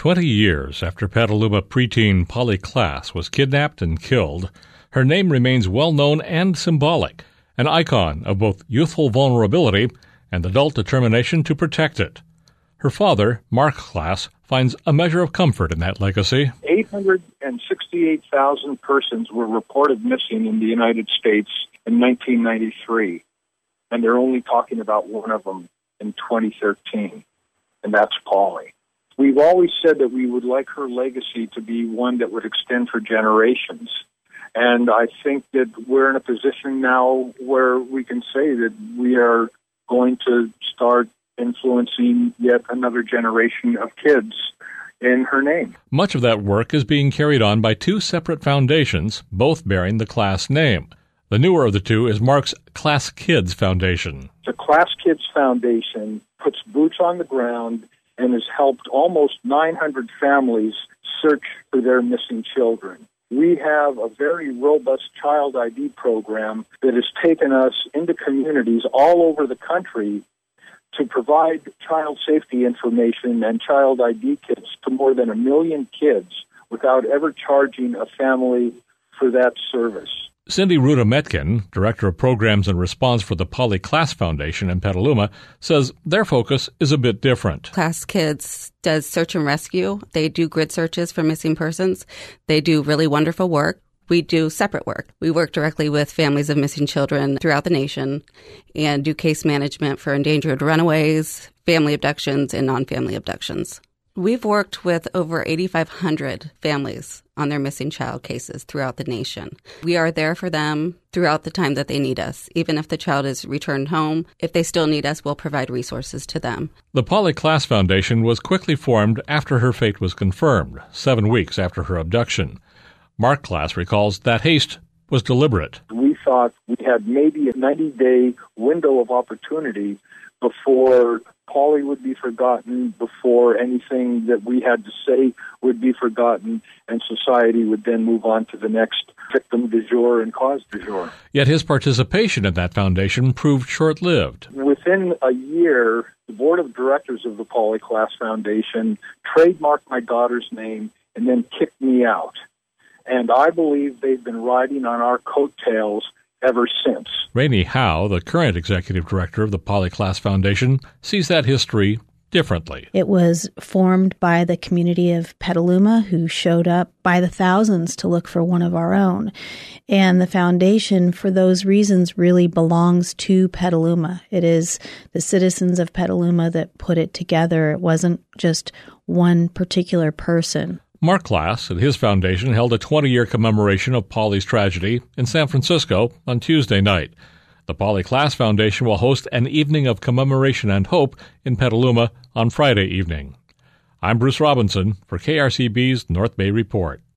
20 years after Petaluma preteen Polly Klaas was kidnapped and killed, her name remains well-known and symbolic, an icon of both youthful vulnerability and adult determination to protect it. Her father, Mark Klaas, finds a measure of comfort in that legacy. 868,000 persons were reported missing in the United States in 1993, and they're only talking about one of them in 2013, and that's Polly. We've always said that we would like her legacy to be one that would extend for generations. And I think that we're in a position now where we can say that we are going to start influencing yet another generation of kids in her name. Much of that work is being carried on by two separate foundations, both bearing the Klaas name. The newer of the two is Mark's Klaas Kids Foundation. The Klaas Kids Foundation puts boots on the ground and has helped almost 900 families search for their missing children. We have a very robust child ID program that has taken us into communities all over the country to provide child safety information and child ID kits to more than 1 million kids without ever charging a family for that service. Cindy Ruda-Metkin, Director of Programs and Response for the Polly Klaas Foundation in Petaluma, says their focus is a bit different. Klaas Kids does search and rescue. They do grid searches for missing persons. They do really wonderful work. We do separate work. We work directly with families of missing children throughout the nation and do case management for endangered runaways, family abductions, and non-family abductions. We've worked with over 8,500 families on their missing child cases throughout the nation. We are there for them throughout the time that they need us. Even if the child is returned home, if they still need us, we'll provide resources to them. The Polly Klaas Foundation was quickly formed after her fate was confirmed, 7 weeks after her abduction. Mark Klaas recalls that haste was deliberate. We thought we had maybe a 90-day window of opportunity before Polly would be forgotten, before anything that we had to say would be forgotten, and society would then move on to the next victim du jour and cause du jour. Yet his participation in that foundation proved short-lived. Within a year, the board of directors of the Polly Klaas Foundation trademarked my daughter's name and then kicked me out. And I believe they've been riding on our coattails ever since. Rainey Howe, the current executive director of the Polly Klaas Foundation, sees that history differently. It was formed by the community of Petaluma, who showed up by the thousands to look for one of our own. And the foundation, for those reasons, really belongs to Petaluma. It is the citizens of Petaluma that put it together. It wasn't just one particular person. Mark Klaas and his foundation held a 20-year commemoration of Polly's tragedy in San Francisco on Tuesday night. The Polly Klaas Foundation will host an evening of commemoration and hope in Petaluma on Friday evening. I'm Bruce Robinson for KRCB's North Bay Report.